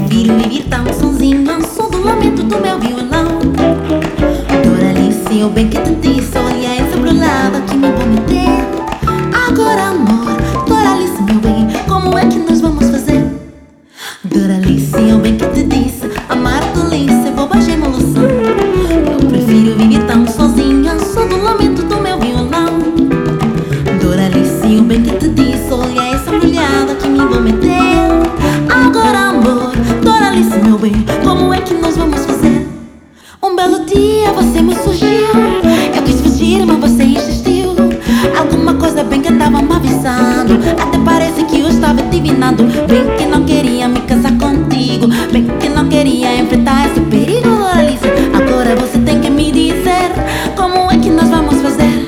prefiro viver tão sozinho ao som do lamento do meu violão. Doralice, eu bem que te disse, olha esse pro lado que me vou meter. Agora amor, Doralice meu bem, como é que nós vamos fazer? Doralice, eu bem que te disse, amar a tolice, bobagem, malução. Eu prefiro viver tão sozinho ao som do lamento do meu violão. Doralice, eu bem que te disse, olha essa mulherada que me vou meter. Agora amor, Doralice meu bem, como é que nós vamos fazer? Um belo dia você me surgiu, eu quis fugir mas você insistiu. Alguma coisa bem que andava me avisando, até parece que eu estava adivinando. Bem que não queria me casar contigo, bem que não queria enfrentar esse perigo, Doralice. Agora você tem que me dizer, como é que nós vamos fazer?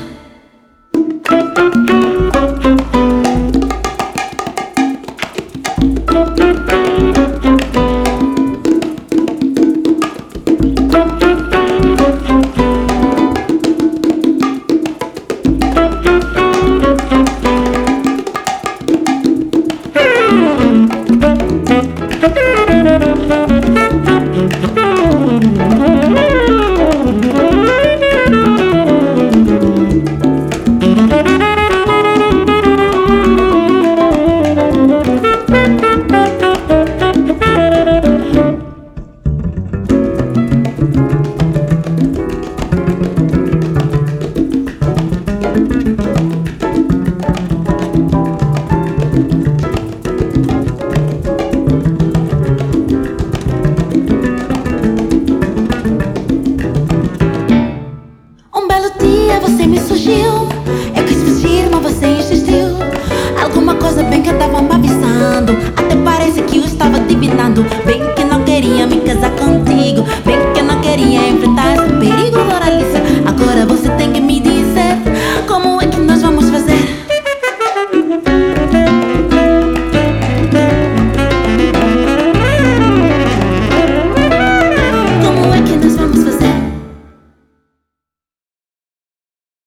Você me surgiu, eu quis fugir, mas você insistiu. Alguma coisa bem que eu tava me avisando, até parece que eu estava adivinando. Bem